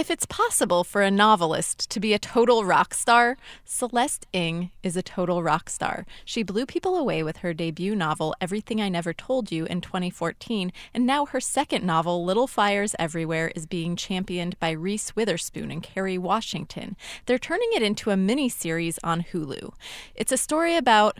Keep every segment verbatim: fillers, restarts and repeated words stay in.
If it's possible for a novelist to be a total rock star, Celeste Ng is a total rock star. She blew people away with her debut novel, Everything I Never Told You, in twenty fourteen, and now her second novel, Little Fires Everywhere, is being championed by Reese Witherspoon and Kerry Washington. They're turning it into a mini-series on Hulu. It's a story about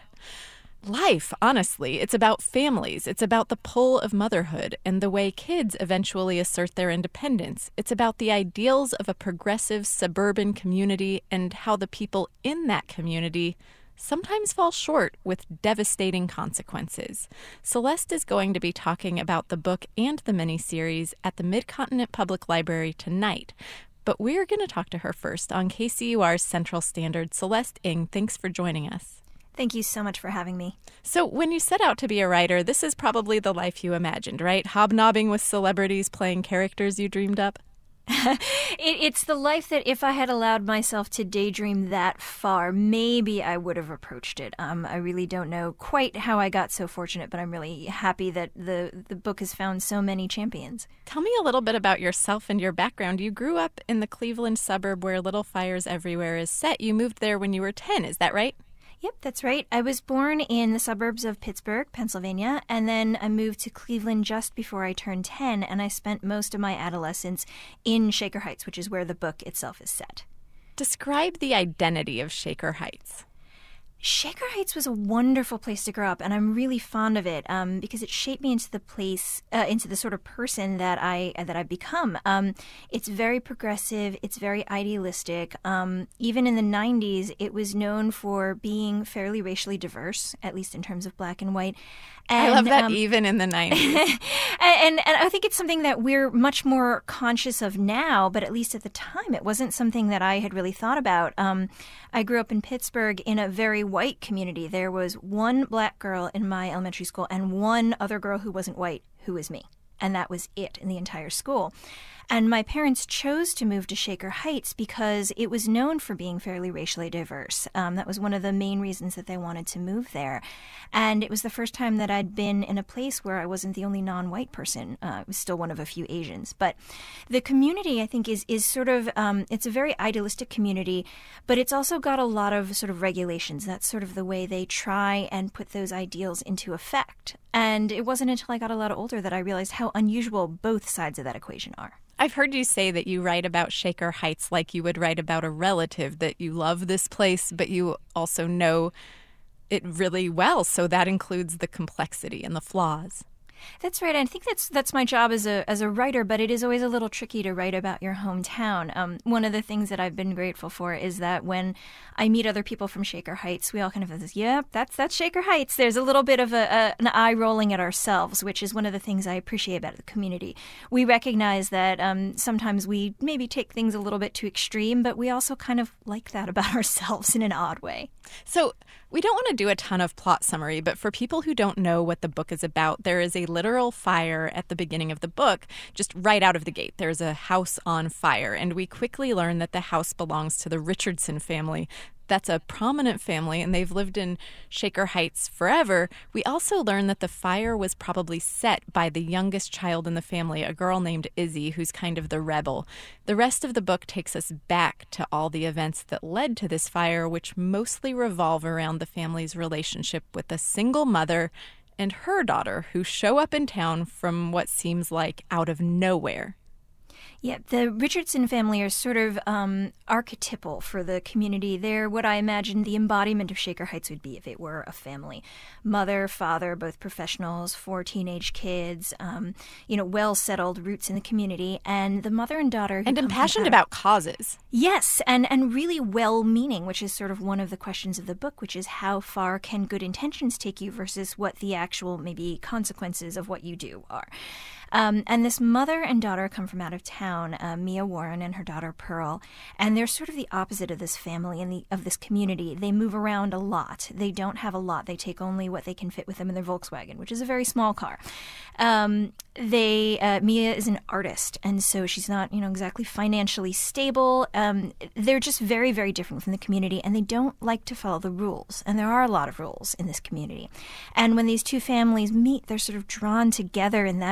life, honestly. It's about families. It's about the pull of motherhood and the way kids eventually assert their independence. It's about the ideals of a progressive suburban community and how the people in that community sometimes fall short with devastating consequences. Celeste is going to be talking about the book and the miniseries at the Mid-Continent Public Library tonight. But we're going to talk to her first on K C U R's Central Standard. Celeste Ng, thanks for joining us. Thank you so much for having me. So when you set out to be a writer, this is probably the life you imagined, right? Hobnobbing with celebrities, playing characters you dreamed up? it, it's the life that if I had allowed myself to daydream that far, maybe I would have approached it. Um, I really don't know quite how I got so fortunate, but I'm really happy that the, the book has found so many champions. Tell me a little bit about yourself and your background. You grew up in the Cleveland suburb where Little Fires Everywhere is set. You moved there when you were ten, is that right? Yep, that's right. I was born in the suburbs of Pittsburgh, Pennsylvania, and then I moved to Cleveland just before I turned ten, and I spent most of my adolescence in Shaker Heights, which is where the book itself is set. Describe the identity of Shaker Heights. Shaker Heights was a wonderful place to grow up, and I'm really fond of it um, because it shaped me into the place, uh, into the sort of person that I that I've become. Um, it's very progressive. It's very idealistic. Um, even in the nineties, it was known for being fairly racially diverse, at least in terms of black and white. And, I love that, um, even in the nineties. and, and, and I think it's something that we're much more conscious of now, but at least at the time, it wasn't something that I had really thought about. Um, I grew up in Pittsburgh in a very white community. There was one black girl in my elementary school and one other girl who wasn't white, who was me. And that was it in the entire school. And my parents chose to move to Shaker Heights because it was known for being fairly racially diverse. Um, that was one of the main reasons that they wanted to move there. And it was the first time that I'd been in a place where I wasn't the only non-white person. Uh, I was still one of a few Asians. But the community, I think, is is sort of, um, it's a very idealistic community, but it's also got a lot of sort of regulations. That's sort of the way they try and put those ideals into effect. And it wasn't until I got a lot older that I realized how unusual both sides of that equation are. I've heard you say that you write about Shaker Heights like you would write about a relative, that you love this place, but you also know it really well. So that includes the complexity and the flaws. That's right. I think that's that's my job as a as a writer, but it is always a little tricky to write about your hometown. Um, one of the things that I've been grateful for is that when I meet other people from Shaker Heights, we all kind of have this, yeah, that's that's Shaker Heights. There's a little bit of a, a an eye rolling at ourselves, which is one of the things I appreciate about the community. We recognize that um, sometimes we maybe take things a little bit too extreme, but we also kind of like that about ourselves in an odd way. So we don't want to do a ton of plot summary, but for people who don't know what the book is about, there is a literal fire at the beginning of the book, just right out of the gate. There's a house on fire, and we quickly learn that the house belongs to the Richardson family. That's a prominent family, and they've lived in Shaker Heights forever. We also learn that the fire was probably set by the youngest child in the family, a girl named Izzy, who's kind of the rebel. The rest of the book takes us back to all the events that led to this fire, which mostly revolve around the family's relationship with a single mother and her daughter, who show up in town from what seems like out of nowhere. Yeah, the Richardson family are sort of um, archetypal for the community. They're what I imagine the embodiment of Shaker Heights would be if it were a family. Mother, father, both professionals, four teenage kids, um, you know, well-settled roots in the community, and the mother and daughter who And impassioned about causes. Yes, and, and really well-meaning, which is sort of one of the questions of the book, which is how far can good intentions take you versus what the actual, maybe, consequences of what you do are. Um, and this mother and daughter come from out of town, uh, Mia Warren and her daughter Pearl, and they're sort of the opposite of this family and the, of this community. They move around a lot. They don't have a lot. They take only what they can fit with them in their Volkswagen, which is a very small car. Um, they uh, Mia is an artist, and so she's not, you know, exactly financially stable. Um, they're just very, very different from the community, and they don't like to follow the rules. And there are a lot of rules in this community. And when these two families meet, they're sort of drawn together in that opposite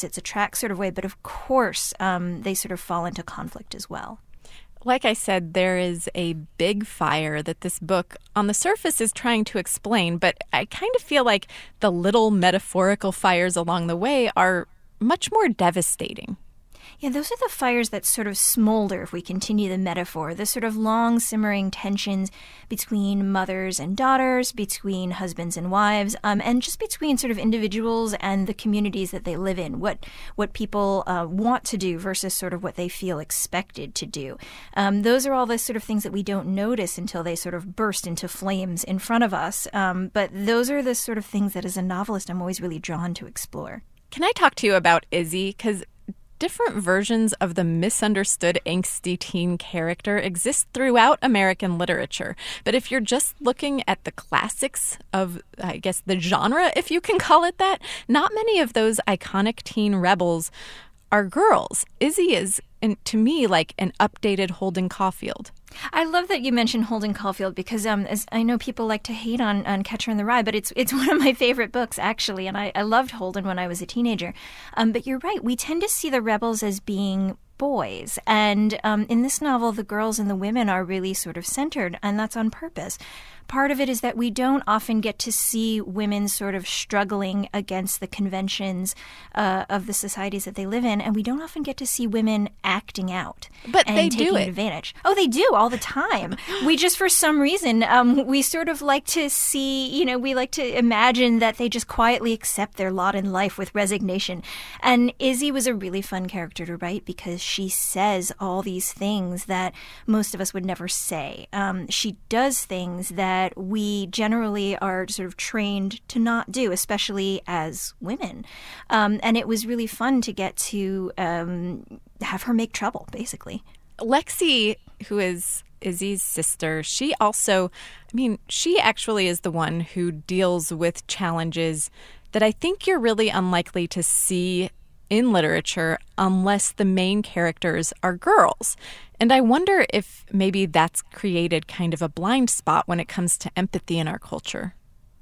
opposites attract sort of way. But of course, um, they sort of fall into conflict as well. Like I said, there is a big fire that this book on the surface is trying to explain, but I kind of feel like the little metaphorical fires along the way are much more devastating. Yeah, those are the fires that sort of smolder, if we continue the metaphor, the sort of long simmering tensions between mothers and daughters, between husbands and wives, um, and just between sort of individuals and the communities that they live in, what what people uh, want to do versus sort of what they feel expected to do. Um, those are all the sort of things that we don't notice until they sort of burst into flames in front of us. Um, but those are the sort of things that as a novelist I'm always really drawn to explore. Can I talk to you about Izzy? Because different versions of the misunderstood angsty teen character exist throughout American literature. But if you're just looking at the classics of, I guess, the genre, if you can call it that, not many of those iconic teen rebels are girls. Izzy is, and to me, like an updated Holden Caulfield. I love that you mentioned Holden Caulfield because um, as I know people like to hate on, on Catcher in the Rye, but it's it's one of my favorite books, actually, and I, I loved Holden when I was a teenager. Um, but you're right, we tend to see the rebels as being boys, and um, in this novel, the girls and the women are really sort of centered, and that's on purpose. Part of it is that we don't often get to see women sort of struggling against the conventions uh, of the societies that they live in, and we don't often get to see women acting out but and they taking do it. advantage. Oh, they do all the time. We just, for some reason, um, we sort of like to see, you know, we like to imagine that they just quietly accept their lot in life with resignation. And Izzy was a really fun character to write because she says all these things that most of us would never say. Um, she does things that that we generally are sort of trained to not do, especially as women. Um, and it was really fun to get to um, have her make trouble, basically. Lexi, who is Izzy's sister, she also, I mean, she actually is the one who deals with challenges that I think you're really unlikely to see in literature unless the main characters are girls. And I wonder if maybe that's created kind of a blind spot when it comes to empathy in our culture.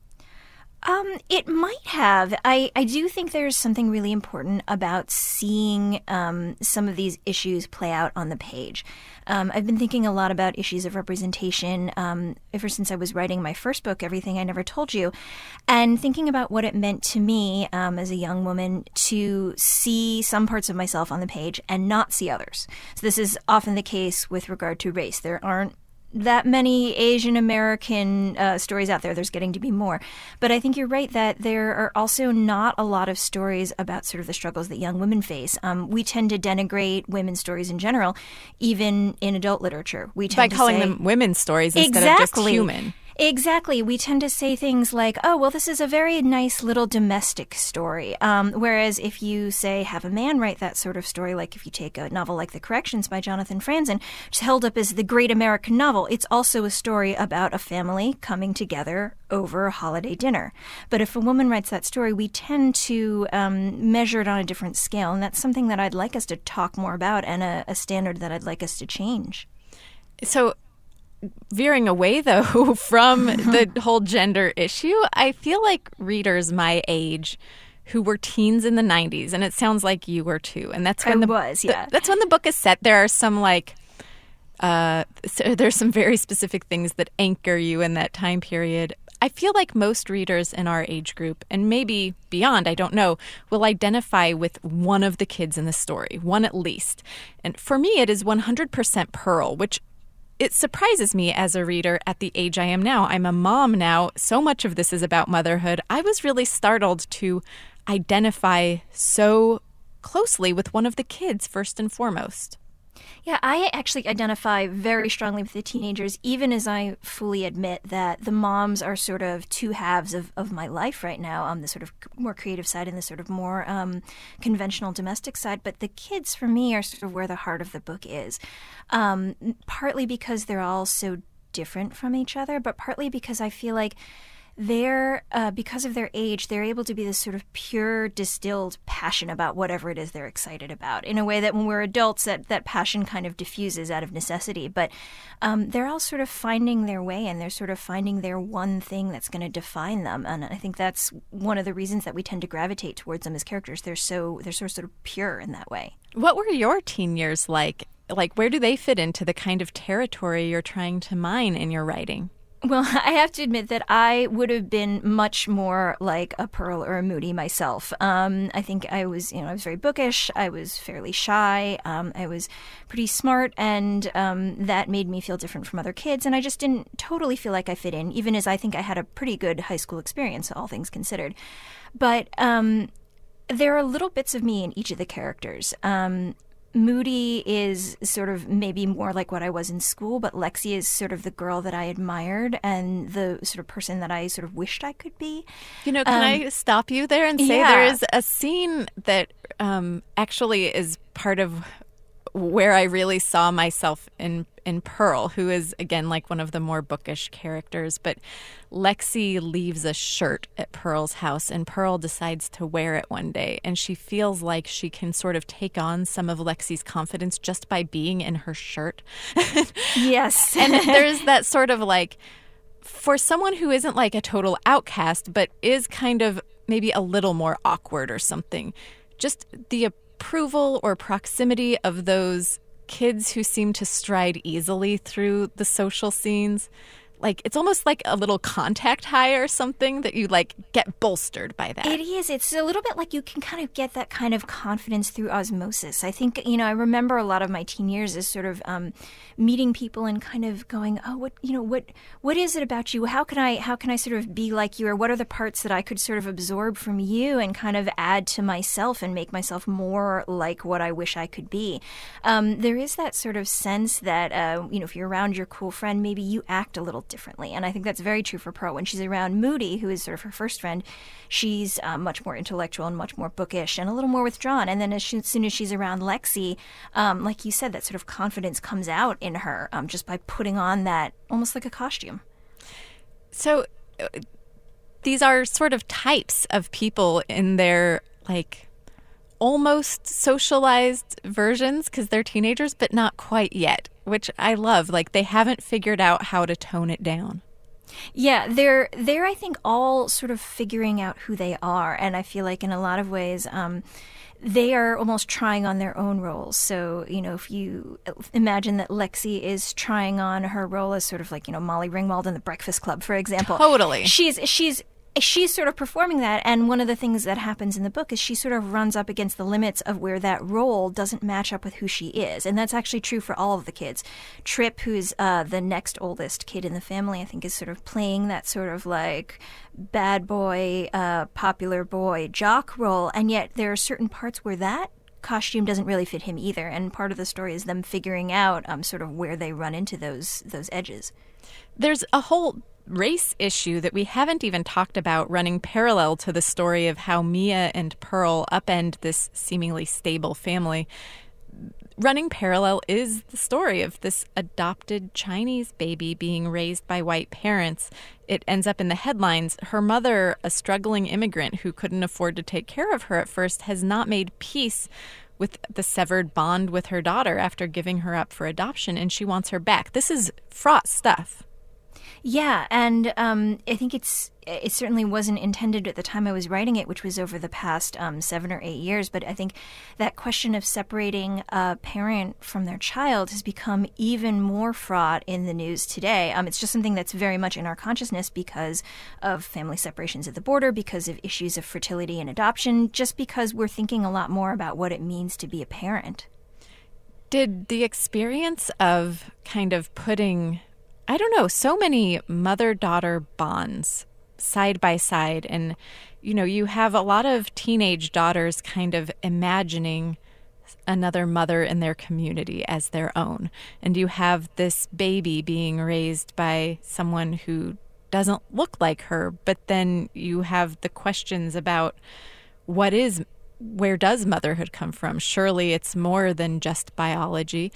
Um, it might have. I, I do think there's something really important about seeing um, some of these issues play out on the page. Um, I've been thinking a lot about issues of representation um, ever since I was writing my first book, Everything I Never Told You, and thinking about what it meant to me um, as a young woman to see some parts of myself on the page and not see others. So this is often the case with regard to race. There aren't that many Asian American uh, stories out there. There's getting to be more. But I think you're right that there are also not a lot of stories about sort of the struggles that young women face. Um, we tend to denigrate women's stories in general, even in adult literature. We tend By to calling say, them women's stories instead exactly. of just human. Exactly. We tend to say things like, oh, well, this is a very nice little domestic story. Um, whereas if you, say, have a man write that sort of story, like if you take a novel like The Corrections by Jonathan Franzen, which is held up as the great American novel, it's also a story about a family coming together over a holiday dinner. But if a woman writes that story, we tend to um, measure it on a different scale. And that's something that I'd like us to talk more about and a, a standard that I'd like us to change. So veering away, though, from the whole gender issue, I feel like readers my age who were teens in the nineties, and it sounds like you were too, and that's when I the was, yeah. the, that's when the book is set. There are some like uh, so there's some very specific things that anchor you in that time period. I feel like most readers in our age group, and maybe beyond, I don't know, will identify with one of the kids in the story, one at least. And for me, it is one hundred percent Pearl, which it surprises me as a reader at the age I am now. I'm a mom now. So much of this is about motherhood. I was really startled to identify so closely with one of the kids first and foremost. Yeah, I actually identify very strongly with the teenagers, even as I fully admit that the moms are sort of two halves of, of my life right now, on the sort of more creative side and the sort of more um, conventional domestic side. But the kids, for me, are sort of where the heart of the book is, um, partly because they're all so different from each other, but partly because I feel like they're, uh, because of their age, they're able to be this sort of pure, distilled passion about whatever it is they're excited about, in a way that when we're adults, that, that passion kind of diffuses out of necessity. But um, they're all sort of finding their way, and they're sort of finding their one thing that's going to define them. And I think that's one of the reasons that we tend to gravitate towards them as characters. They're so they're sort of, sort of pure in that way. What were your teen years like? Like, where do they fit into the kind of territory you're trying to mine in your writing? Well, I have to admit that I would have been much more like a Pearl or a Moody myself. Um, I think I was, you know, I was very bookish. I was fairly shy. Um, I was pretty smart, and um, that made me feel different from other kids. And I just didn't totally feel like I fit in, even as I think I had a pretty good high school experience, all things considered. But um, there are little bits of me in each of the characters. Um, Moody is sort of maybe more like what I was in school, but Lexi is sort of the girl that I admired and the sort of person that I sort of wished I could be. You know, can um, I stop you there and say yeah. there is a scene that um, actually is part of where I really saw myself in in Pearl, who is, again, like one of the more bookish characters. But Lexi leaves a shirt at Pearl's house, and Pearl decides to wear it one day. And she feels like she can sort of take on some of Lexi's confidence just by being in her shirt. Yes. And there's that sort of like, for someone who isn't like a total outcast, but is kind of maybe a little more awkward or something, just the approval or proximity of those kids who seem to stride easily through the social scenes. Like, it's almost like a little contact high or something that you, like, get bolstered by that. It is. It's a little bit like you can kind of get that kind of confidence through osmosis. I think, you know, I remember a lot of my teen years as sort of um, meeting people and kind of going, oh, what, you know, what, what is it about you? How can I, how can I sort of be like you? Or what are the parts that I could sort of absorb from you and kind of add to myself and make myself more like what I wish I could be? Um, there is that sort of sense that, uh, you know, if you're around your cool friend, maybe you act a little differently. And I think that's very true for Pearl. When she's around Moody, who is sort of her first friend, she's um, much more intellectual and much more bookish and a little more withdrawn. And then as, she, as soon as she's around Lexi, um, like you said, that sort of confidence comes out in her um, just by putting on that almost like a costume. So uh, these are sort of types of people in their, like, almost socialized versions because they're teenagers, but not quite yet, which I love. Like, they haven't figured out how to tone it down. Yeah, they're, they're, I think, all sort of figuring out who they are. And I feel like in a lot of ways, um, they are almost trying on their own roles. So, you know, if you imagine that Lexi is trying on her role as sort of like, you know, Molly Ringwald in The Breakfast Club, for example. Totally. She's, she's, She's sort of performing that, and one of the things that happens in the book is she sort of runs up against the limits of where that role doesn't match up with who she is. And that's actually true for all of the kids. Trip, who's uh, the next oldest kid in the family, I think is sort of playing that sort of like bad boy, uh, popular boy, jock role, and yet there are certain parts where that costume doesn't really fit him either. And part of the story is them figuring out um, sort of where they run into those those edges. There's a whole race issue that we haven't even talked about running parallel to the story of how Mia and Pearl upend this seemingly stable family. Running parallel is the story of this adopted Chinese baby being raised by white parents. It ends up in the headlines. Her mother, a struggling immigrant who couldn't afford to take care of her at first, has not made peace with the severed bond with her daughter after giving her up for adoption, and she wants her back. This is fraught stuff. Yeah, and um, I think it's it certainly wasn't intended at the time I was writing it, which was over the past um, seven or eight years. But I think that question of separating a parent from their child has become even more fraught in the news today. Um, it's just something that's very much in our consciousness because of family separations at the border, because of issues of fertility and adoption, just because we're thinking a lot more about what it means to be a parent. Did the experience of kind of putting, I don't know, so many mother-daughter bonds side by side. And, you know, you have a lot of teenage daughters kind of imagining another mother in their community as their own. And you have this baby being raised by someone who doesn't look like her. But then you have the questions about what is, where does motherhood come from? Surely it's more than just biology.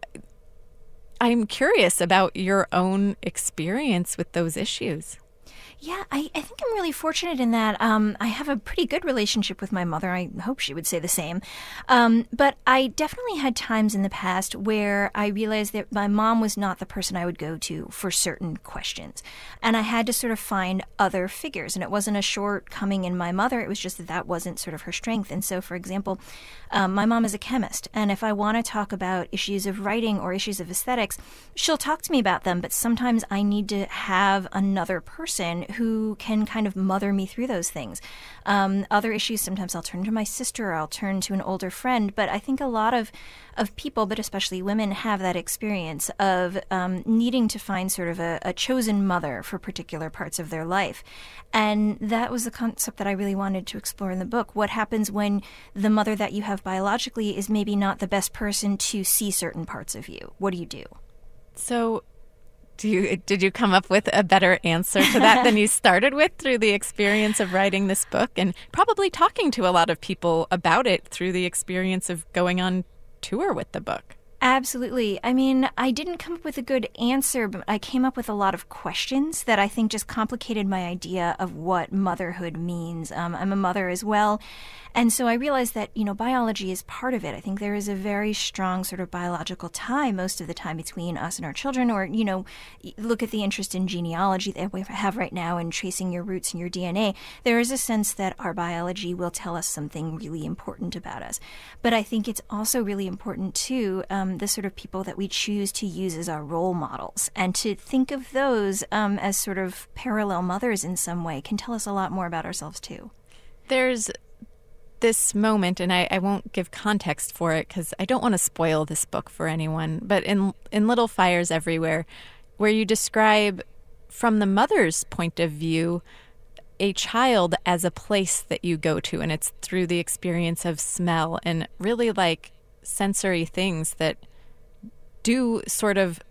I'm curious about your own experience with those issues. Yeah, I, I think I'm really fortunate in that um, I have a pretty good relationship with my mother. I hope she would say the same. Um, but I definitely had times in the past where I realized that my mom was not the person I would go to for certain questions. And I had to sort of find other figures. And it wasn't a shortcoming in my mother. It was just that that wasn't sort of her strength. And so, for example, um, my mom is a chemist. And if I want to talk about issues of writing or issues of aesthetics, she'll talk to me about them. But sometimes I need to have another person who can kind of mother me through those things. Um, other issues, sometimes I'll turn to my sister or I'll turn to an older friend. But I think a lot of, of people, but especially women, have that experience of um, needing to find sort of a, a chosen mother for particular parts of their life. And that was the concept that I really wanted to explore in the book. What happens when the mother that you have biologically is maybe not the best person to see certain parts of you? What do you do? So do you, did you come up with a better answer to that than you started with through the experience of writing this book and probably talking to a lot of people about it through the experience of going on tour with the book? Absolutely. I mean, I didn't come up with a good answer, but I came up with a lot of questions that I think just complicated my idea of what motherhood means. Um, I'm a mother as well. And so I realized that, you know, biology is part of it. I think there is a very strong sort of biological tie most of the time between us and our children. Or, you know, look at the interest in genealogy that we have right now and tracing your roots and your D N A. There is a sense that our biology will tell us something really important about us. But I think it's also really important, too, um, the sort of people that we choose to use as our role models. And to think of those um, as sort of parallel mothers in some way can tell us a lot more about ourselves, too. There's this moment, and I, I won't give context for it because I don't want to spoil this book for anyone, but in in Little Fires Everywhere, where you describe from the mother's point of view a child as a place that you go to, and it's through the experience of smell and really like sensory things that do sort of,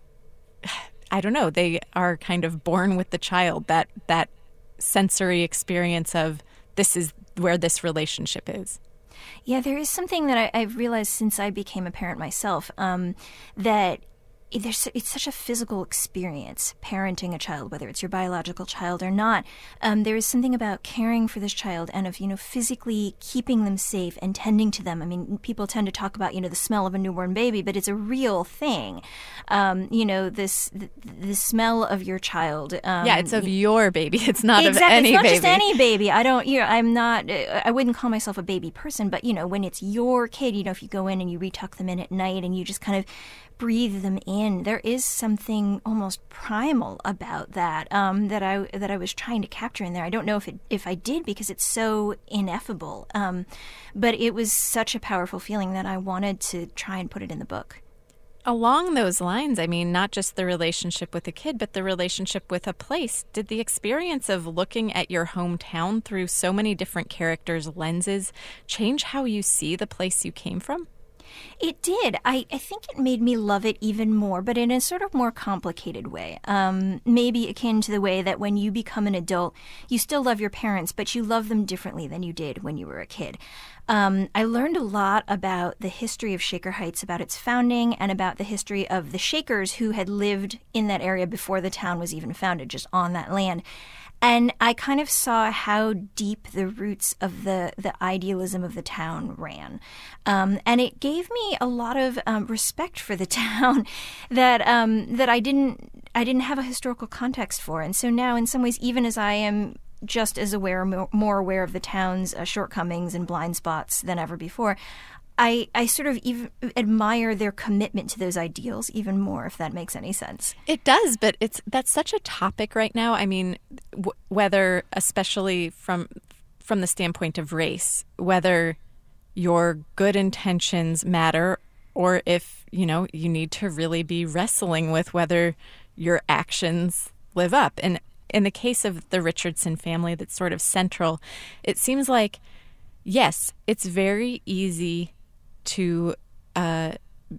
I don't know, they are kind of born with the child, that that sensory experience of this is where this relationship is. Yeah, there is something that I, I've realized since I became a parent myself, um, that there's, it's such a physical experience, parenting a child, whether it's your biological child or not. Um, there is something about caring for this child and of, you know, physically keeping them safe and tending to them. I mean, people tend to talk about, you know, the smell of a newborn baby, but it's a real thing. Um, you know, this the, the smell of your child. Um, yeah, it's of your baby. It's not exactly, of any baby. It's not baby. just any baby. I don't, you know, I'm not, I wouldn't call myself a baby person, but, you know, when it's your kid, you know, if you go in and you retuck them in at night and you just kind of breathe them in, there is something almost primal about that um, that I that I was trying to capture in there. I don't know if it if I did because it's so ineffable, um, but it was such a powerful feeling that I wanted to try and put it in the book. Along those lines, I mean, not just the relationship with a kid, but the relationship with a place. Did the experience of looking at your hometown through so many different characters' lenses change how you see the place you came from? It did. I, I think it made me love it even more, but in a sort of more complicated way. Um, maybe akin to the way that when you become an adult, you still love your parents, but you love them differently than you did when you were a kid. Um, I learned a lot about the history of Shaker Heights, about its founding, and about the history of the Shakers who had lived in that area before the town was even founded, just on that land. And I kind of saw how deep the roots of the, the idealism of the town ran. Um, and it gave me a lot of um, respect for the town that um, that I didn't I didn't have a historical context for. And so now, in some ways, even as I am just as aware, more aware of the town's uh, shortcomings and blind spots than ever before, I, I sort of even admire their commitment to those ideals even more, if that makes any sense. It does, but it's that's such a topic right now. I mean, w- whether, especially from from the standpoint of race, whether your good intentions matter or if, you know, you need to really be wrestling with whether your actions live up. And in the case of the Richardson family, that's sort of central, it seems like, yes, it's very easy to uh,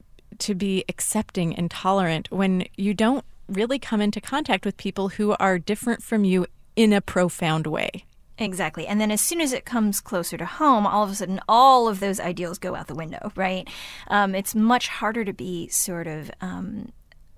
to be accepting and tolerant when you don't really come into contact with people who are different from you in a profound way. Exactly. And then as soon as it comes closer to home, all of a sudden, all of those ideals go out the window, right? Um, it's much harder to be sort of um,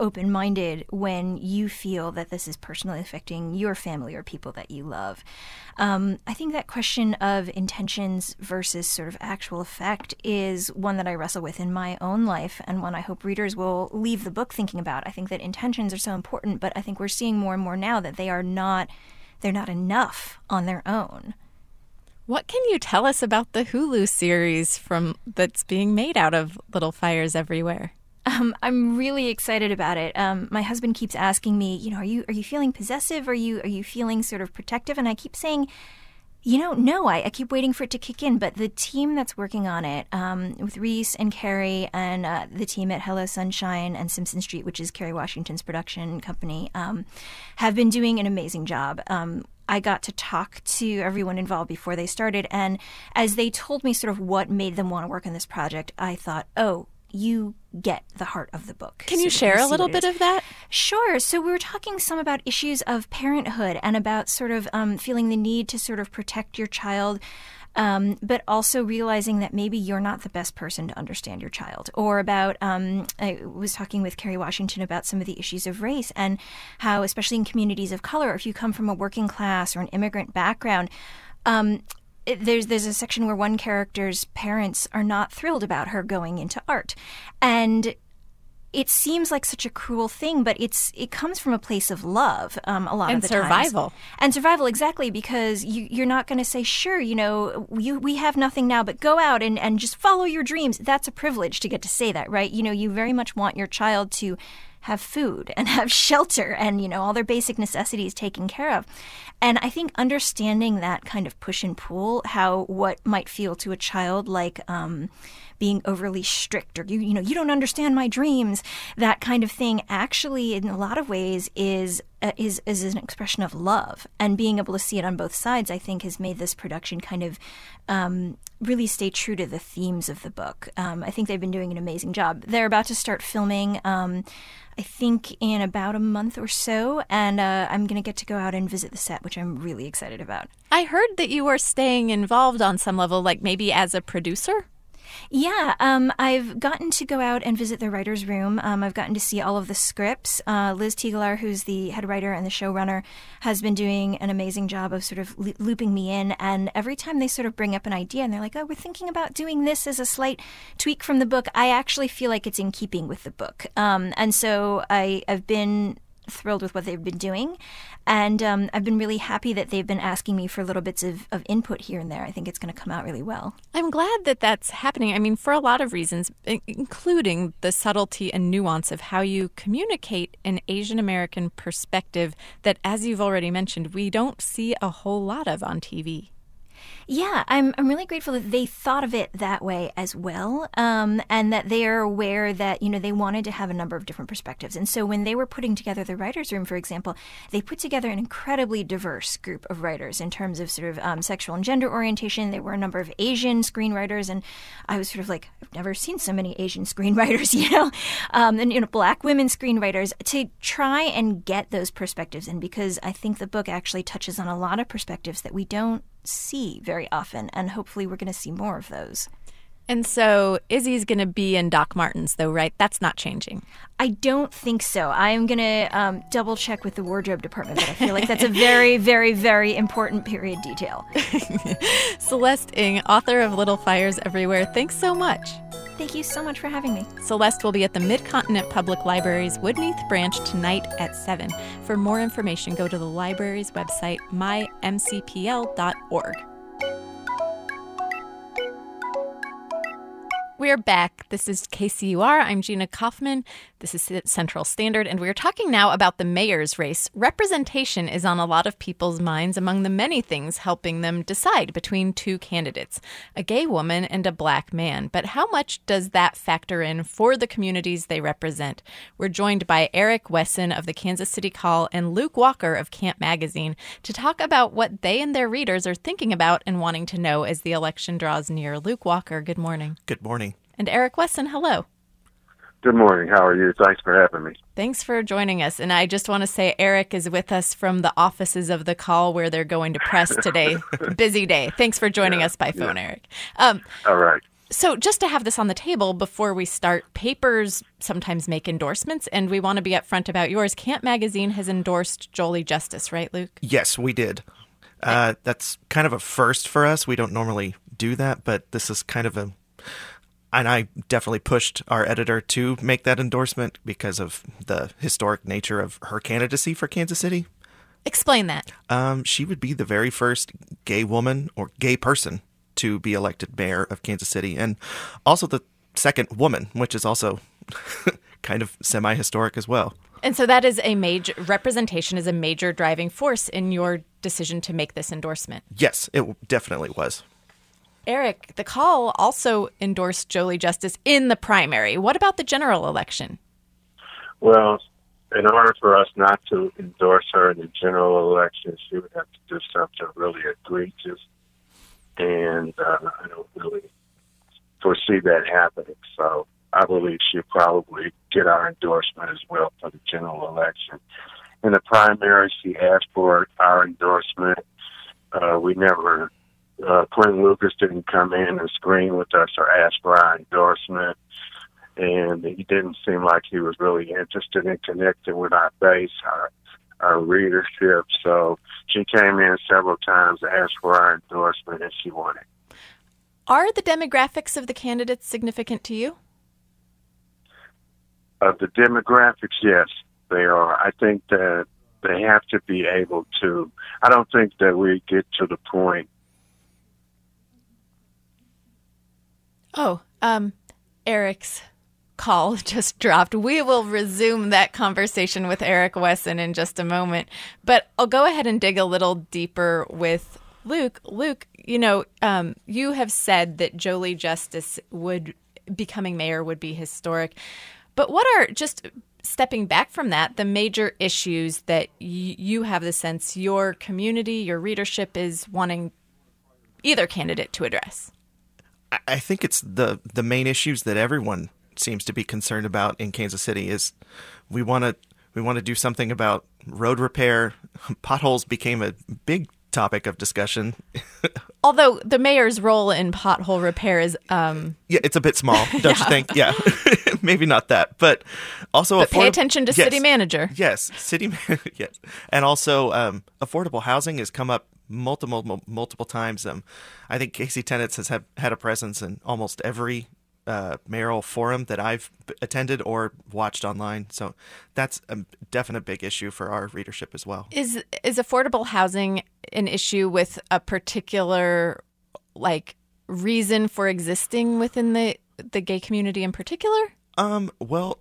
open-minded when you feel that this is personally affecting your family or people that you love. Um, I think that question of intentions versus sort of actual effect is one that I wrestle with in my own life, and one I hope readers will leave the book thinking about. I think that intentions are so important, but I think we're seeing more and more now that they are not, they're not enough on their own. What can you tell us about the Hulu series from that's being made out of Little Fires Everywhere? Um, I'm really excited about it. Um, my husband keeps asking me, you know, are you are you feeling possessive? Are you are you feeling sort of protective? And I keep saying, you know, no. I, I keep waiting for it to kick in. But the team that's working on it, um, with Reese and Carrie and uh, the team at Hello Sunshine and Simpson Street, which is Kerry Washington's production company, um, have been doing an amazing job. Um, I got to talk to everyone involved before they started, and as they told me sort of what made them want to work on this project, I thought, oh, you get the heart of the book. Can you so share you a little bit of that? Sure. So we were talking some about issues of parenthood and about sort of um, feeling the need to sort of protect your child, um, but also realizing that maybe you're not the best person to understand your child. Or about, um, I was talking with Kerry Washington about some of the issues of race and how, especially in communities of color, if you come from a working class or an immigrant background, um, There's there's a section where one character's parents are not thrilled about her going into art. And it seems like such a cruel thing, but it's it comes from a place of love um, a lot and of the times. And survival. And survival, exactly, because you, you're not going to say, sure, you know, you, we have nothing now, but go out and, and just follow your dreams. That's a privilege to get to say that, right? You know, you very much want your child to have food and have shelter and, you know, all their basic necessities taken care of. And I think understanding that kind of push and pull, how what might feel to a child like um, being overly strict or, you, you know, you don't understand my dreams, that kind of thing actually in a lot of ways is uh, is, is an expression of love. And being able to see it on both sides, I think, has made this production kind of um, really stay true to the themes of the book. Um, I think they've been doing an amazing job. They're about to start filming um, I think in about a month or so, and uh, I'm going to get to go out and visit the set, which I'm really excited about. I heard that you are staying involved on some level, like maybe as a producer? Yeah, um, I've gotten to go out and visit the writer's room. Um, I've gotten to see all of the scripts. Uh, Liz Tegelar, who's the head writer and the showrunner, has been doing an amazing job of sort of lo- looping me in. And every time they sort of bring up an idea and they're like, oh, we're thinking about doing this as a slight tweak from the book, I actually feel like it's in keeping with the book. Um, and so I, I've been thrilled with what they've been doing. And um, I've been really happy that they've been asking me for little bits of, of input here and there. I think it's going to come out really well. I'm glad that that's happening. I mean, for a lot of reasons, including the subtlety and nuance of how you communicate an Asian American perspective that, as you've already mentioned, we don't see a whole lot of on T V. Yeah, I'm I'm really grateful that they thought of it that way as well, um, and that they are aware that, you know, they wanted to have a number of different perspectives. And so when they were putting together the writer's room, for example, they put together an incredibly diverse group of writers in terms of sort of um, sexual and gender orientation. There were a number of Asian screenwriters, and I was sort of like, I've never seen so many Asian screenwriters, you know, um, and, you know, Black women screenwriters, to try and get those perspectives in, because I think the book actually touches on a lot of perspectives that we don't see very often, and hopefully we're going to see more of those. And so Izzy's going to be in Doc Martens, though, right? That's not changing. I don't think so. I am going to um, double check with the wardrobe department, but I feel like that's a very, very, very important period detail. Celeste Ng, author of Little Fires Everywhere, thanks so much. Thank you so much for having me. Celeste will be at the Mid-Continent Public Library's Woodneath branch tonight at seven. For more information, go to the library's website, my m c p l dot org. We're back. This is K C U R. I'm Gina Kaufman. This is Central Standard, and we're talking now about the mayor's race. Representation is on a lot of people's minds among the many things helping them decide between two candidates, a gay woman and a black man. But how much does that factor in for the communities they represent? We're joined by Eric Wesson of the Kansas City Call and Luke Walker of Camp Magazine to talk about what they and their readers are thinking about and wanting to know as the election draws near. Luke Walker, good morning. Good morning. And Eric Wesson, hello. Good morning. How are you? Thanks for having me. Thanks for joining us. And I just want to say Eric is with us from the offices of the Call where they're going to press today. Busy day. Thanks for joining yeah, us by phone, yeah. Eric. Um, All right. So just to have this on the table before we start, papers sometimes make endorsements, and we want to be upfront about yours. Cant Magazine has endorsed Jolie Justice, right, Luke? Yes, we did. Uh, that's kind of a first for us. We don't normally do that, but this is kind of a... And I definitely pushed our editor to make that endorsement because of the historic nature of her candidacy for Kansas City. Explain that. Um, she would be the very first gay woman or gay person to be elected mayor of Kansas City, and also the second woman, which is also kind of semi-historic as well. And so that is a major representation is a major driving force in your decision to make this endorsement. Yes, it definitely was. Eric, the Call also endorsed Jolie Justice in the primary. What about the general election? Well, in order for us not to endorse her in the general election, she would have to do something really egregious. And uh, I don't really foresee that happening. So I believe she'll probably get our endorsement as well for the general election. In the primary, she asked for our endorsement. Uh, we never, uh, Quentin Lucas didn't come in and screen with us or ask for our endorsement. And he didn't seem like he was really interested in connecting with our base, our our readership. So she came in several times to ask for our endorsement, and she won it. Are the demographics of the candidates significant to you? Of the demographics, yes, they are. I think that they have to be able to, I don't think that we get to the point. Oh, um, Eric's call just dropped. We will resume that conversation with Eric Wesson in just a moment, but I'll go ahead and dig a little deeper with Luke. Luke, you know, um, you have said that Jolie Justice would becoming mayor would be historic, but what are, just stepping back from that, the major issues that y- you have the sense your community, your readership is wanting either candidate to address? I think it's the the main issues that everyone seems to be concerned about in Kansas City is we want to we want to do something about road repair. Potholes became a big topic of discussion. Although the mayor's role in pothole repair is um yeah, it's a bit small, don't yeah. you think? Yeah, maybe not that, but also but afford- pay attention to yes. city manager. Yes, city man- yes, and also um, affordable housing has come up multiple multiple times. Um, I think Casey Tenets has had, had a presence in almost every uh, mayoral forum that I've attended or watched online. So that's a definite big issue for our readership as well. Is is affordable housing an issue with a particular like reason for existing within the the gay community in particular? Um, well,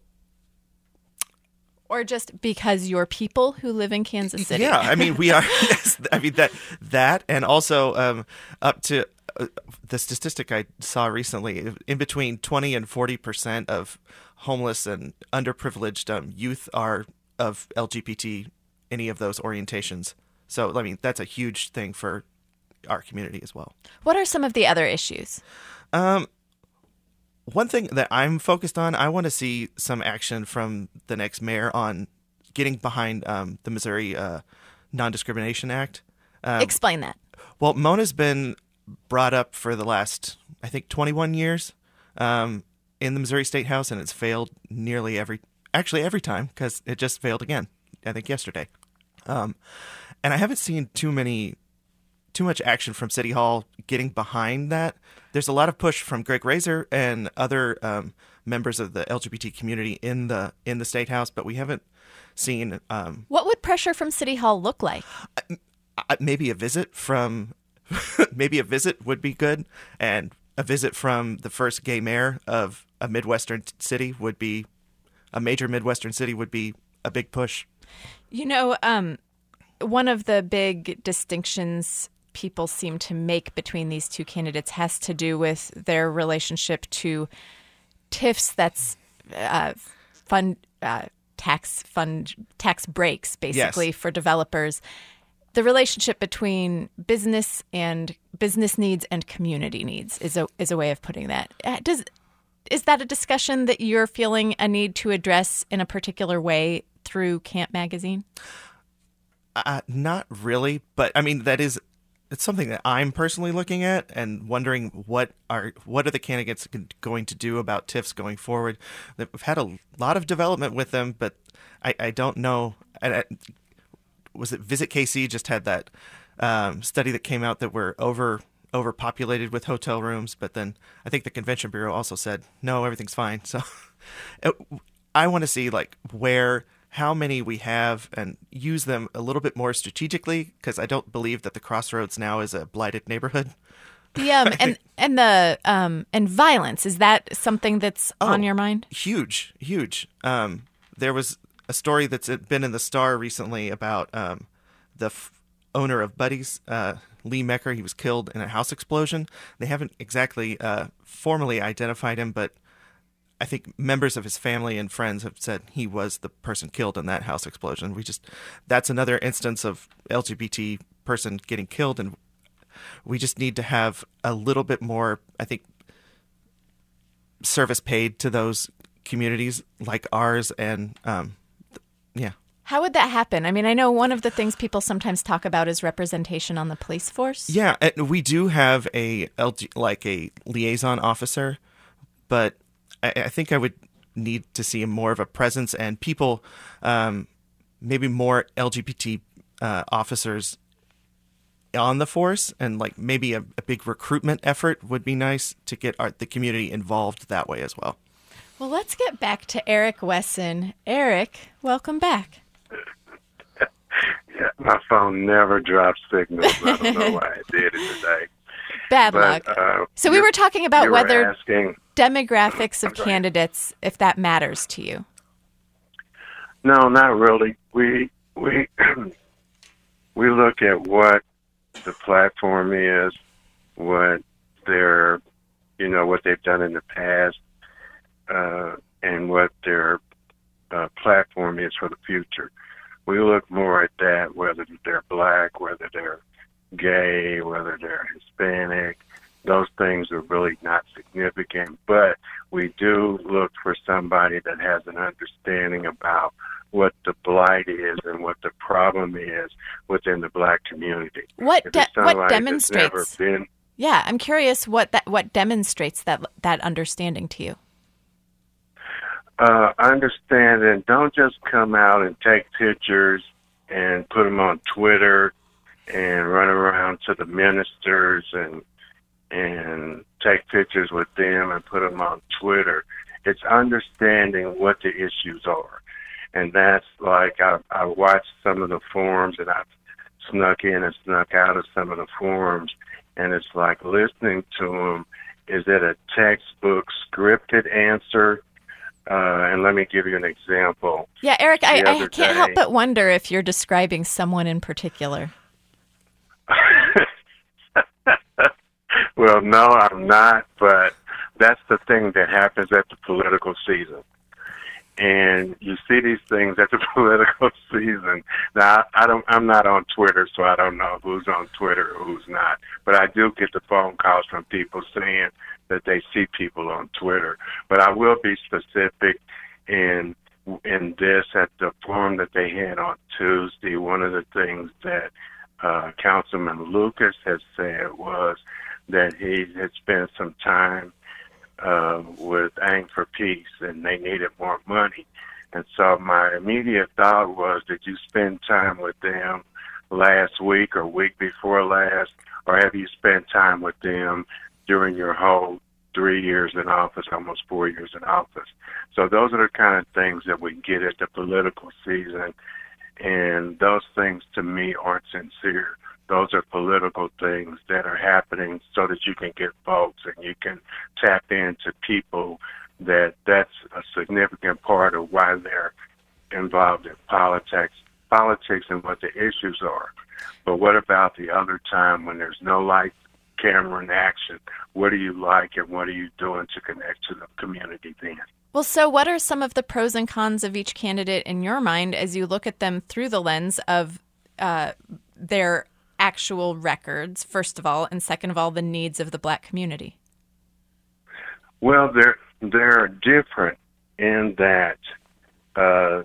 or just because you're people who live in Kansas City? Yeah, I mean, we are. Yes, I mean that that, and also um, up to uh, the statistic I saw recently, in between twenty and forty percent of homeless and underprivileged um, youth are of L G B T, any of those orientations. So, I mean, that's a huge thing for our community as well. What are some of the other issues? Um. One thing that I'm focused on, I want to see some action from the next mayor on getting behind um, the Missouri uh, Non-Discrimination Act. Um, Explain that. Well, Mona's been brought up for the last, I think, twenty-one years um, in the Missouri State House, and it's failed nearly every, actually every time, because it just failed again, I think, yesterday. Um, and I haven't seen too many, too much action from City Hall getting behind that. There's a lot of push from Greg Razor and other um, members of the L G B T community in the in the State House, but we haven't seen. Um, what would pressure from City Hall look like? Uh, maybe a visit from, maybe a visit would be good, and a visit from the first gay mayor of a Midwestern city would be, a major Midwestern city would be a big push. You know, um, one of the big distinctions people seem to make between these two candidates has to do with their relationship to T I Fs. That's uh, fund uh, tax fund tax breaks, basically, yes. for developers. The relationship between business and business needs and community needs is a is a way of putting that. Does is that a discussion that you're feeling a need to address in a particular way through Cant Magazine? Uh, not really, but I mean that is. it's something that I'm personally looking at and wondering what are what are the candidates going to do about TIFs going forward. We've had a lot of development with them, but I, I don't know. I, I, was it Visit K C just had that um, study that came out that we're over overpopulated with hotel rooms, but then I think the Convention Bureau also said no, everything's fine. So it, I want to see like where. How many we have and use them a little bit more strategically, because I don't believe that the Crossroads now is a blighted neighborhood. The um and and the um and violence, is that something that's oh, on your mind? Huge, huge. Um, there was a story that's been in the Star recently about um the f- owner of Buddy's, uh, Lee Mecker. He was killed in a house explosion. They haven't exactly uh, formally identified him, but I think members of his family and friends have said he was the person killed in that house explosion. We just, that's another instance of L G B T person getting killed. And we just need to have a little bit more, I think, service paid to those communities like ours. And um, yeah. How would that happen? I mean, I know one of the things people sometimes talk about is representation on the police force. Yeah. We do have a L G, like a liaison officer, but I think I would need to see more of a presence and people, um, maybe more L G B T uh, officers on the force, and like maybe a, a big recruitment effort would be nice to get our, the community involved that way as well. Well, let's get back to Eric Wesson. Eric, welcome back. Yeah, my phone never drops signals. I don't know why I did it today. Bad but, luck. Uh, so we were talking about were whether asking, demographics of candidates, if that matters to you. No, not really. We we we look at what the platform is, what their, you know, what they've done in the past, uh, and what their uh, platform is for the future. We look more at that, whether they're black, whether they're gay, whether they're Hispanic. Those things are really not significant, but we do look for somebody that has an understanding about what the blight is and what the problem is within the black community. What de- what that's demonstrates? never been, yeah, I'm curious what that what demonstrates that that understanding to you. Uh, understand, and don't just come out and take pictures and put them on Twitter and run around to the ministers and and take pictures with them and put them on Twitter. It's understanding what the issues are. And that's like, I, I watched some of the forums, and I've snuck in and snuck out of some of the forums, and it's like listening to them. Is it a textbook scripted answer? Uh, and let me give you an example. Yeah, Eric, I, I can't day, help but wonder if you're describing someone in particular. Well, no, I'm not, but that's the thing that happens at the political season. And you see these things at the political season. Now, I don't, I'm not on Twitter, so I don't know who's on Twitter or who's not. But I do get the phone calls from people saying that they see people on Twitter. But I will be specific in in this. At the forum that they had on Tuesday, one of the things that uh, Councilman Lucas has said was that he had spent some time uh, with Ang for Peace, and they needed more money. And so my immediate thought was, did you spend time with them last week or week before last, or have you spent time with them during your whole three years in office, almost four years in office? So those are the kind of things that we get at the political season, and those things to me aren't sincere. Those are political things that are happening so that you can get votes and you can tap into people that that's a significant part of why they're involved in politics, politics and what the issues are. But what about the other time when there's no light, camera, and action? What do you like and what are you doing to connect to the community then? Well, so what are some of the pros and cons of each candidate in your mind as you look at them through the lens of uh, their actual records, first of all, and second of all, the needs of the black community? Well, they're, they're different in that uh,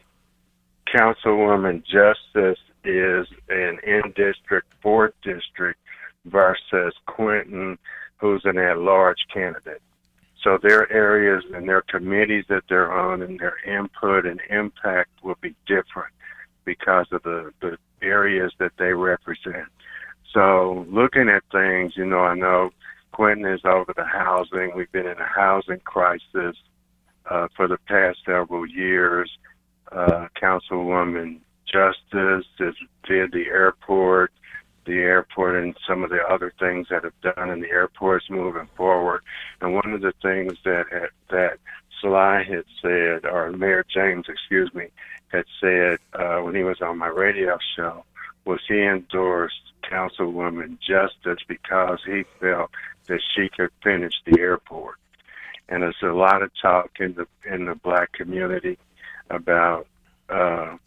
Councilwoman Justice is an in-district, fourth district, versus Quentin, who's an at-large candidate. So their areas and their committees that they're on and their input and impact will be different because of the, the areas that they represent. So looking at things, you know, I know Quentin is over the housing. We've been in a housing crisis uh, for the past several years. Uh, Councilwoman Justice has did the airport, the airport and some of the other things that have done in the airports moving forward. And one of the things that that Sly had said, or Mayor James, excuse me, had said uh, when he was on my radio show, was he endorsed Councilwoman Justice because he felt that she could finish the airport. And there's a lot of talk in the in the black community about uh,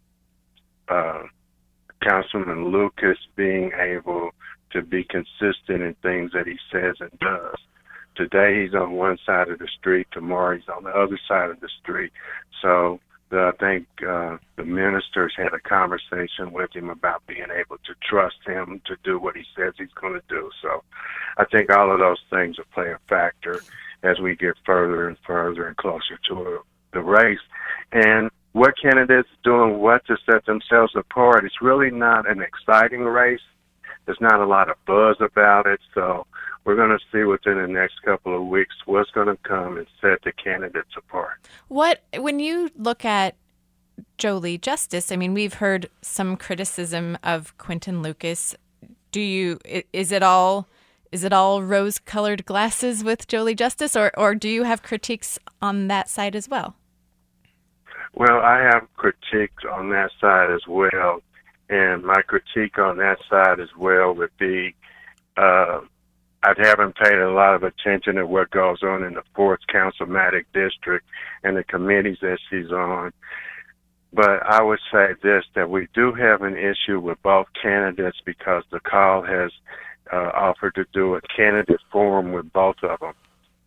uh, Councilman Lucas being able to be consistent in things that he says and does. Today he's on one side of the street, tomorrow he's on the other side of the street. So the, I think uh, the ministers had a conversation with him about being able to trust him to do what he says he's going to do. So I think all of those things will play a factor as we get further and further and closer to the race. And what candidates doing what to set themselves apart, it's really not an exciting race. There's not a lot of buzz about it. So we're going to see within the next couple of weeks what's going to come and set the candidates apart. What, when you look at Jolie Justice, I mean, we've heard some criticism of Quentin Lucas. Do you, is it all, is it all rose-colored glasses with Jolie Justice, or, or do you have critiques on that side as well? Well, I have critiques on that side as well, and my critique on that side as well would be uh, I haven't paid a lot of attention to what goes on in the fourth Councilmatic District and the committees that she's on. But I would say this, that we do have an issue with both candidates because the call has uh, offered to do a candidate forum with both of them.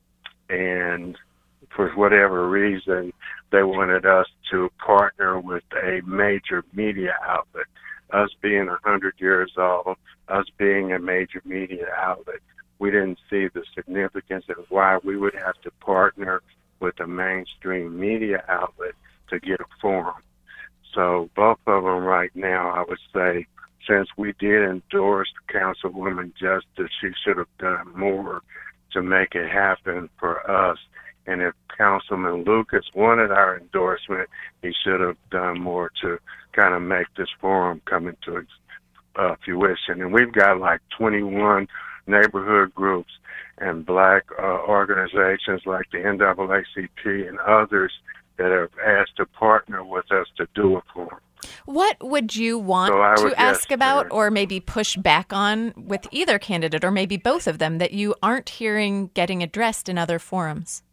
And for whatever reason, they wanted us to partner with a major media outlet. Us being one hundred years old, us being a major media outlet, we didn't see the significance of why we would have to partner with a mainstream media outlet to get a forum. So both of them right now, I would say, since we did endorse Councilwoman Justice, she should have done more to make it happen for us. And if Councilman Lucas wanted our endorsement, he should have done more to kind of make this forum come into uh, fruition. And we've got like twenty-one neighborhood groups and black uh, organizations like the N double A C P and others that have asked to partner with us to do a forum. What would you want so to ask about or maybe push back on with either candidate or maybe both of them that you aren't hearing getting addressed in other forums?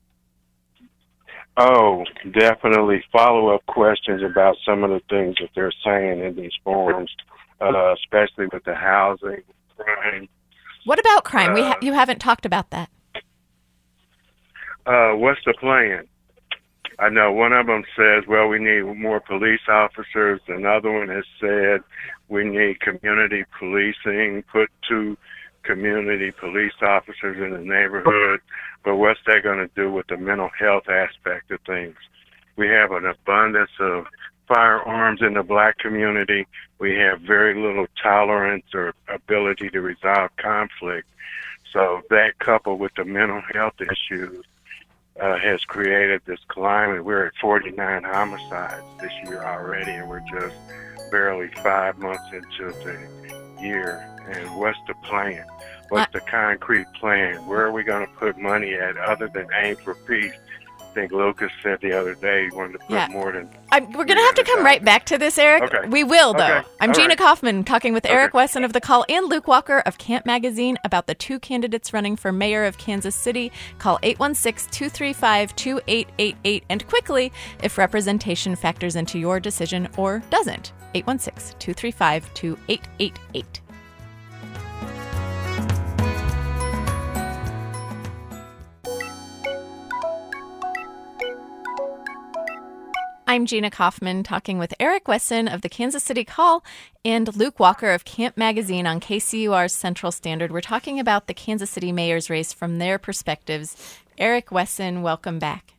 Oh, definitely follow-up questions about some of the things that they're saying in these forums, uh, especially with the housing, crime. What about crime? Uh, we ha- you haven't talked about that. Uh, what's the plan? I know one of them says, well, we need more police officers. Another one has said we need community policing, put two community police officers in the neighborhood. But what's that going to do with the mental health aspect of things? We have an abundance of firearms in the black community. We have very little tolerance or ability to resolve conflict. So that coupled with the mental health issues uh, has created this climate. We're at forty-nine homicides this year already, and we're just barely five months into the year. And what's the plan? What's the concrete plan? Where are we going to put money at other than Aim for Peace? I think Lucas said the other day he wanted to put yeah. more than... I'm, we're going to have to come right back to this, Eric. Okay. We will, though. Okay. I'm All Gina right. Kaufman talking with Okay. Eric Wesson of The Call and Luke Walker of Camp Magazine about the two candidates running for mayor of Kansas City. Call eight one six, two three five, two eight eight eight and quickly if representation factors into your decision or doesn't. eight one six, two three five, two eight eight eight. I'm Gina Kaufman, talking with Eric Wesson of the Kansas City Call and Luke Walker of Camp Magazine on K C U R's Central Standard. We're talking about the Kansas City mayor's race from their perspectives. Eric Wesson, welcome back.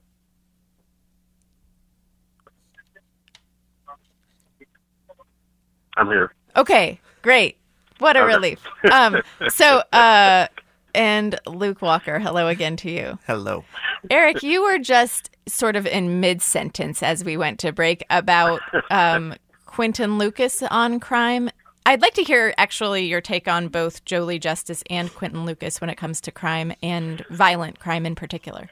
I'm here. Okay, great. What a Okay. relief. Um, so, uh, and Luke Walker, hello again to you. Hello. Eric, you were just sort of in mid-sentence as we went to break about um, Quinton Lucas on crime. I'd like to hear actually your take on both Jolie Justice and Quinton Lucas when it comes to crime and violent crime in particular.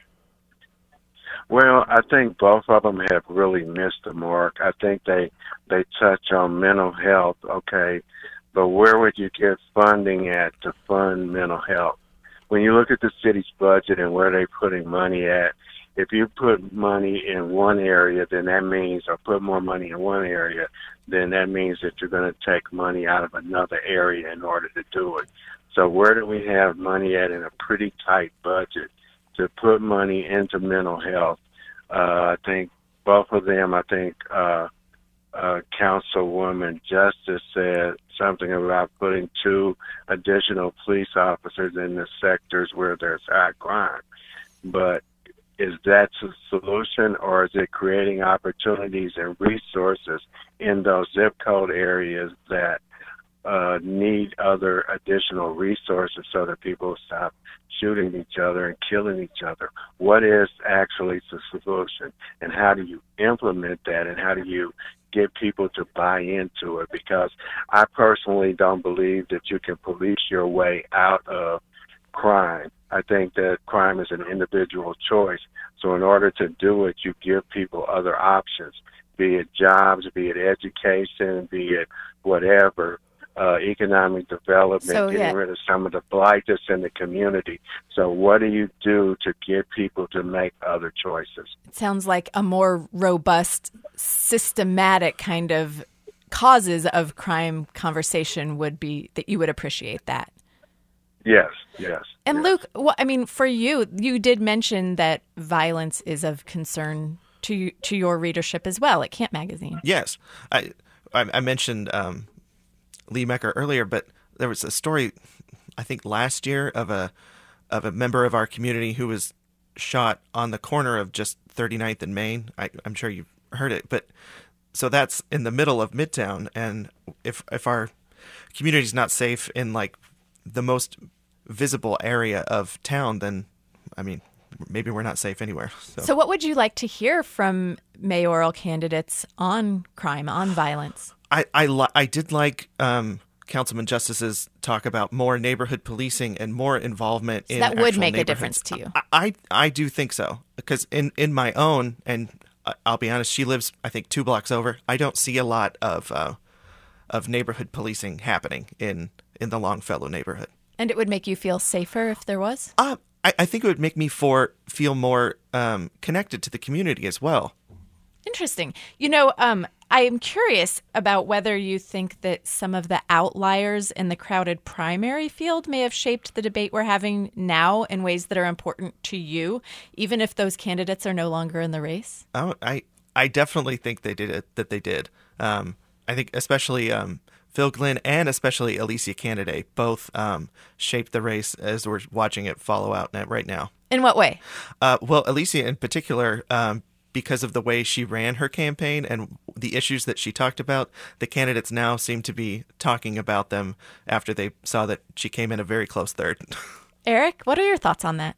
Well, I think both of them have really missed the mark. I think they they touch on mental health, okay, but where would you get funding at to fund mental health? When you look at the city's budget and where they're putting money at, if you put money in one area, then that means, or put more money in one area, then that means that you're going to take money out of another area in order to do it. So where do we have money at in a pretty tight budget to put money into mental health? Uh, I think both of them, I think uh, uh, Councilwoman Justice said something about putting two additional police officers in the sectors where there's high crime. But is that the solution, or is it creating opportunities and resources in those zip code areas that uh, need other additional resources so that people stop shooting each other and killing each other? What is actually the solution, and how do you implement that, and how do you get people to buy into it? Because I personally don't believe that you can police your way out of crime. I think that crime is an individual choice. So in order to do it, you give people other options, be it jobs, be it education, be it whatever, uh, economic development, So, getting yeah. rid of some of the blight that's in the community. So what do you do to get people to make other choices? It sounds like a more robust, systematic kind of causes of crime conversation would be that you would appreciate that. Yes, yes. And yes. Luke, what, I mean, for you, you did mention that violence is of concern to you, to your readership as well at Camp Magazine. Yes. I I, I mentioned um, Lee Mecker earlier, but there was a story, I think last year, of a of a member of our community who was shot on the corner of just thirty-ninth and Main. I, I'm sure you've heard it, but so that's in the middle of Midtown, and if if our community's not safe in like the most visible area of town, then I mean, maybe we're not safe anywhere. So, So what would you like to hear from mayoral candidates on crime, on violence? I I, li- I did like um, Councilman Justice's talk about more neighborhood policing and more involvement So in that would actual make a neighborhoods. difference to you. I, I I do think so, because in in my own, and I- I'll be honest, she lives I think two blocks over. I don't see a lot of uh, of neighborhood policing happening in in the Longfellow neighborhood. And it would make you feel safer if there was? Uh, I, I think it would make me for feel more um, connected to the community as well. Interesting. You know, um, I am curious about whether you think that some of the outliers in the crowded primary field may have shaped the debate we're having now in ways that are important to you, even if those candidates are no longer in the race. Oh, I I definitely think they did it. That they did. Um, I think especially um, Phil Glenn and especially Alicia Candidate both um, shaped the race as we're watching it follow out now- right now. In what way? Uh, well, Alicia in particular, um, because of the way she ran her campaign and the issues that she talked about, the candidates now seem to be talking about them after they saw that she came in a very close third. Eric, what are your thoughts on that?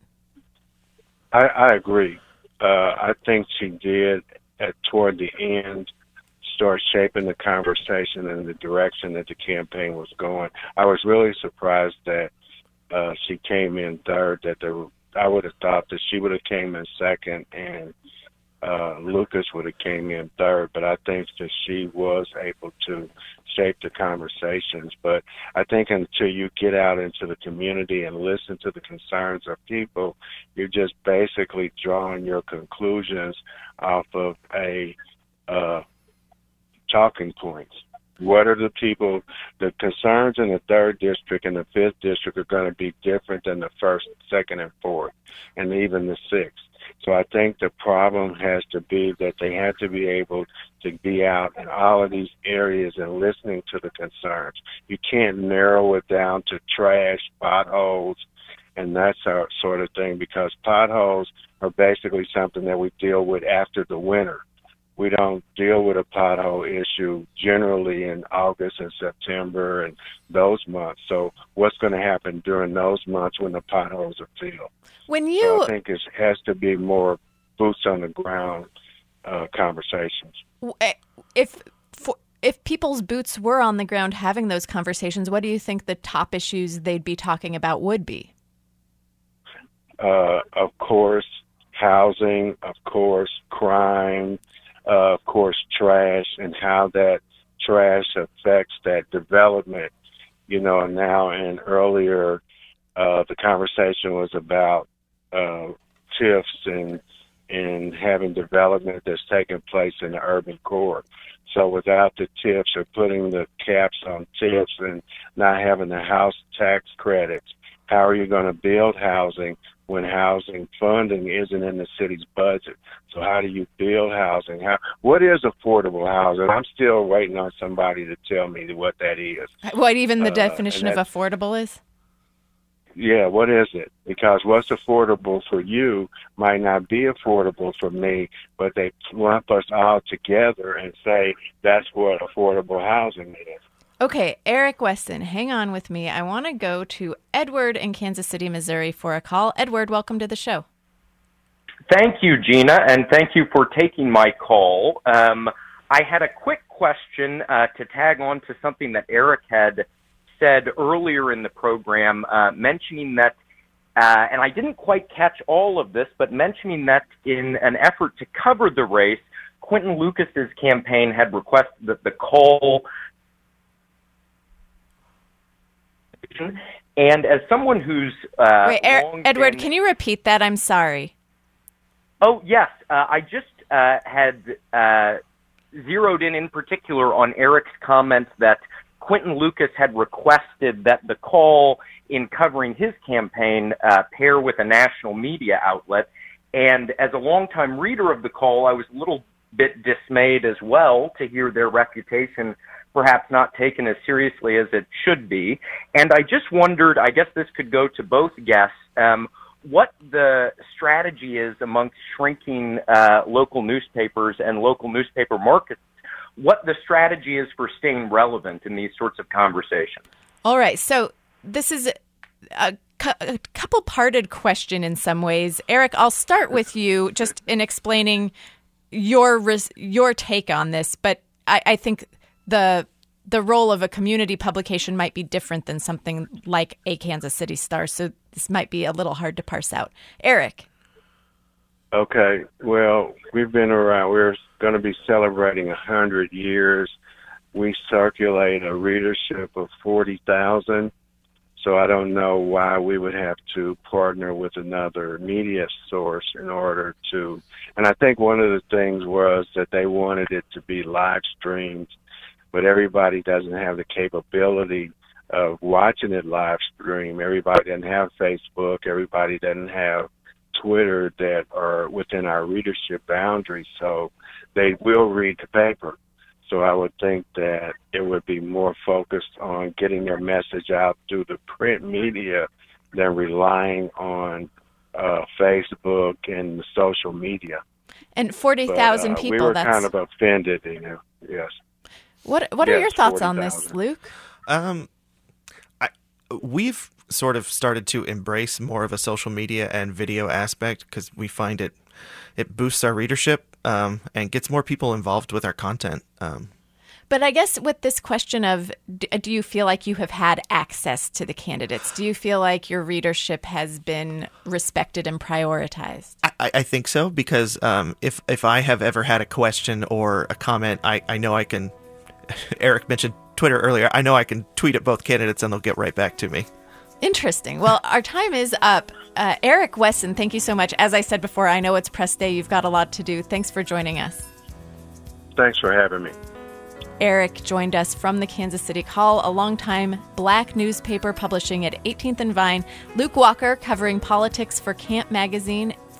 I, I agree. Uh, I think she did, at, toward the end, start shaping the conversation and the direction that the campaign was going. I was really surprised that uh, she came in third. That there, I would have thought that she would have came in second and uh, Lucas would have came in third. But I think that she was able to shape the conversations. But I think until you get out into the community and listen to the concerns of people, you're just basically drawing your conclusions off of a uh, talking points. What are the people, the concerns in the third district and the fifth district are going to be different than the first, second, and fourth, and even the sixth. So I think the problem has to be that they have to be able to be out in all of these areas and listening to the concerns. You can't narrow it down to trash, potholes, and that sort of thing, because potholes are basically something that we deal with after the winter. We don't deal with a pothole issue generally in August and September and those months. So what's going to happen during those months when the potholes are filled? When you, so I think it has to be more boots on the ground uh, conversations. If for, if people's boots were on the ground having those conversations, what do you think the top issues they'd be talking about would be? Uh, of course, housing, of course, crime, uh, of course, trash, and how that trash affects that development. You know, now and earlier, uh, the conversation was about uh, TIFs and and having development that's taking place in the urban core. So without the TIFs or putting the caps on TIFs and not having the house tax credits, how are you going to build housing when housing funding isn't in the city's budget? So how do you build housing? How, what is affordable housing? I'm still waiting on somebody to tell me what that is. What even the uh, definition of affordable is? Yeah, what is it? Because what's affordable for you might not be affordable for me, but they lump us all together and say that's what affordable housing is. Okay, Eric Wesson, hang on with me. I want to go to Edward in Kansas City, Missouri for a call. Edward, welcome to the show. Thank you, Gina, and thank you for taking my call. Um, I had a quick question uh, to tag on to something that Eric had said earlier in the program, uh, mentioning that, uh, and I didn't quite catch all of this, but mentioning that in an effort to cover the race, Quinton Lucas's campaign had requested that the call. And as someone who's uh, Wait, er- Edward, been... can you repeat that? I'm sorry. Oh, yes. Uh, I just uh, had uh, zeroed in in particular on Eric's comments that Quinton Lucas had requested that the call in covering his campaign uh, pair with a national media outlet. And as a longtime reader of the call, I was a little bit dismayed as well to hear their reputation perhaps not taken as seriously as it should be. And I just wondered, I guess this could go to both guests, um, what the strategy is amongst shrinking uh, local newspapers and local newspaper markets, what the strategy is for staying relevant in these sorts of conversations. All right. So this is a, a couple-parted question in some ways. Eric, I'll start with you just in explaining your your take on this, but I, I think the the role of a community publication might be different than something like a Kansas City Star, so this might be a little hard to parse out. Eric. Okay, well, we've been around. We're going to be celebrating one hundred years. We circulate a readership of forty thousand, so I don't know why we would have to partner with another media source in order to, and I think one of the things was that they wanted it to be live streamed, but everybody doesn't have the capability of watching it live stream. Everybody doesn't have Facebook. Everybody doesn't have Twitter that are within our readership boundaries, so they will read the paper. So I would think that it would be more focused on getting their message out through the print media than relying on uh, Facebook and the social media. And forty thousand uh, people, we were that's... kind of offended, you know, yes. What What yes, are your thoughts forty, on this, Luke? Um, I, we've sort of started to embrace more of a social media and video aspect because we find it it boosts our readership um, and gets more people involved with our content. Um, but I guess with this question of, do you feel like you have had access to the candidates? Do you feel like your readership has been respected and prioritized? I, I think so, because um, if if I have ever had a question or a comment, I, I know I can. Eric mentioned Twitter earlier. I know I can tweet at both candidates and they'll get right back to me. Interesting. Well, our time is up. Uh, Eric Wesson, thank you so much. As I said before, I know it's press day. You've got a lot to do. Thanks for joining us. Thanks for having me. Eric joined us from the Kansas City Call, a longtime black newspaper publishing at eighteenth and Vine. Luke Walker covering politics for Camp Magazine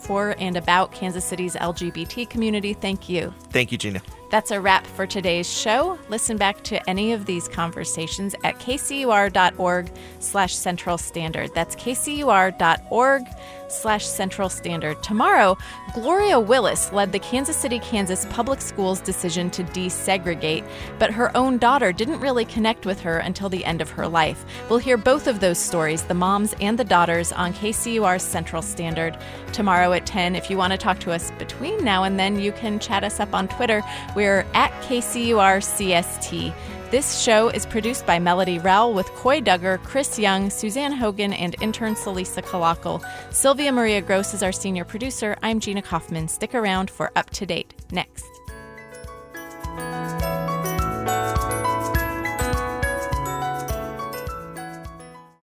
for and about Kansas City's L G B T community. Thank you. Thank you, Gina. That's a wrap for today's show. Listen back to any of these conversations at kcur.org slash Central Standard. That's kcur.org slash Central Standard. Tomorrow, Gloria Willis led the Kansas City, Kansas Public Schools decision to desegregate, but her own daughter didn't really connect with her until the end of her life. We'll hear both of those stories, the moms and the daughters, on K C U R's Central Standard tomorrow at ten. If you want to talk to us between now and then, you can chat us up on Twitter. We're at K C U R C S T. This show is produced by Melody Rowell with Coy Duggar, Chris Young, Suzanne Hogan, and intern Celisa Kalakal. Sylvia Maria Gross is our senior producer. I'm Gina Kaufman. Stick around for Up to Date next.